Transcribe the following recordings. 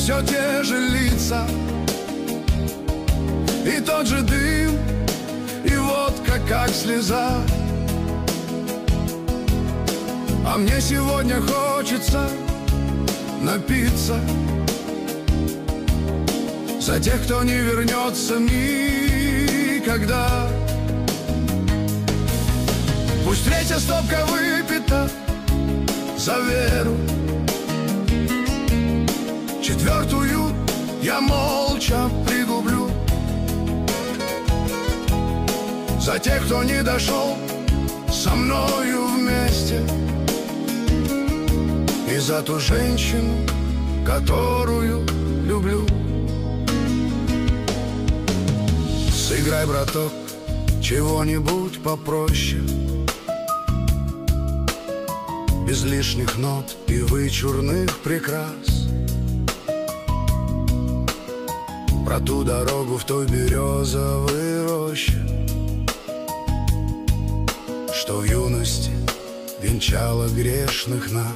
все те же лица, и тот же дым, и водка как слеза. А мне сегодня хочется напиться за тех, кто не вернется никогда. Пусть третья стопка выпита за веру, четвертую я молча пригублю за тех, кто не дошел со мною вместе, и за ту женщину, которую люблю. Сыграй, браток, чего-нибудь попроще, без лишних нот и вычурных прикрас, про ту дорогу в той березовой роще, что в юности венчала грешных нас.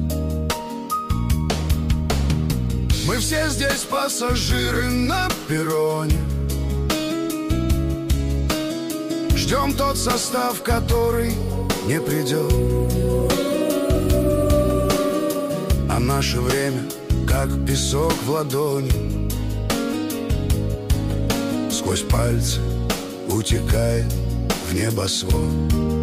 Мы все здесь пассажиры на перроне, ждем тот состав, который не придет. А наше время, как песок в ладони, сквозь пальцы утекает в небосвод.